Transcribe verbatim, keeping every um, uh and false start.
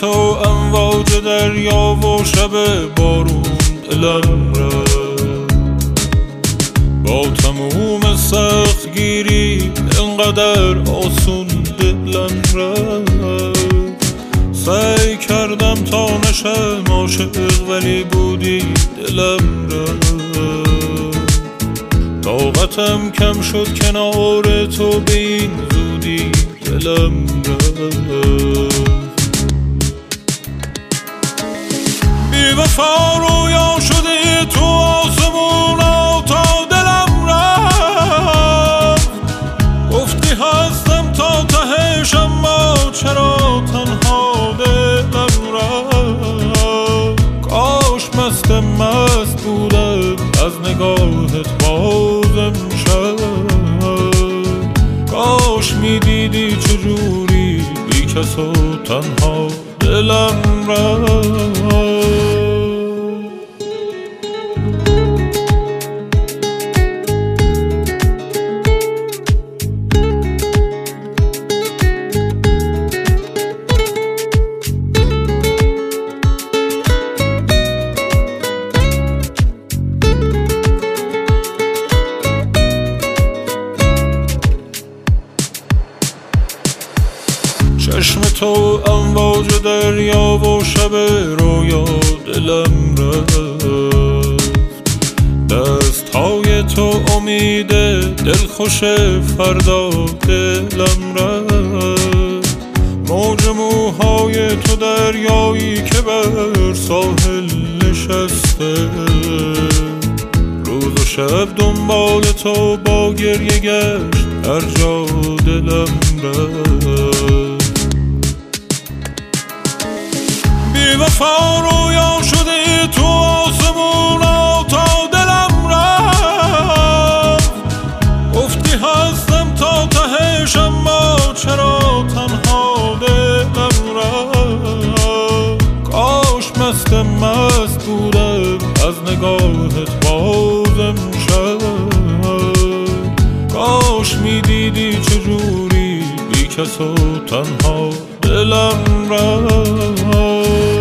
تو امواج دریا و شب بارون دلم رفت، با تموم سخت گیری انقدر آسون دلم رفت. سعی کردم تا نشم عاشق ولی بودی دلم رفت. طاقتم کم شد کنار تو به این زودی دلم رفت. بی وفا رویا شده تو آسمونا تا دلم رفت. گفتی هستم تا تهش اما چرا تنها دلم رفت. کاش مست مست بودم از نگاهت بازم شد. کاش میدیدی چجوری بی کس و تنها دلم رفت. چشم تو امواج دریا و شب رویا دلم رفت. دست های تو امید دلخوش فردا دلم رفت. موج موهای تو دریایی که بر ساحل نشسته. روز و شب دنبال تو با گریه گشت هر جا دلم رفت. بی وفا رویا شده تو آسمونا تا دلم رفت. گفتی هستم تا تهش اما چرا تنها دلم رفت. کاش مست مست بودم از نگاهت بازم شد. کاش میدیدی چجوری بی کس و تنها دلم رفت.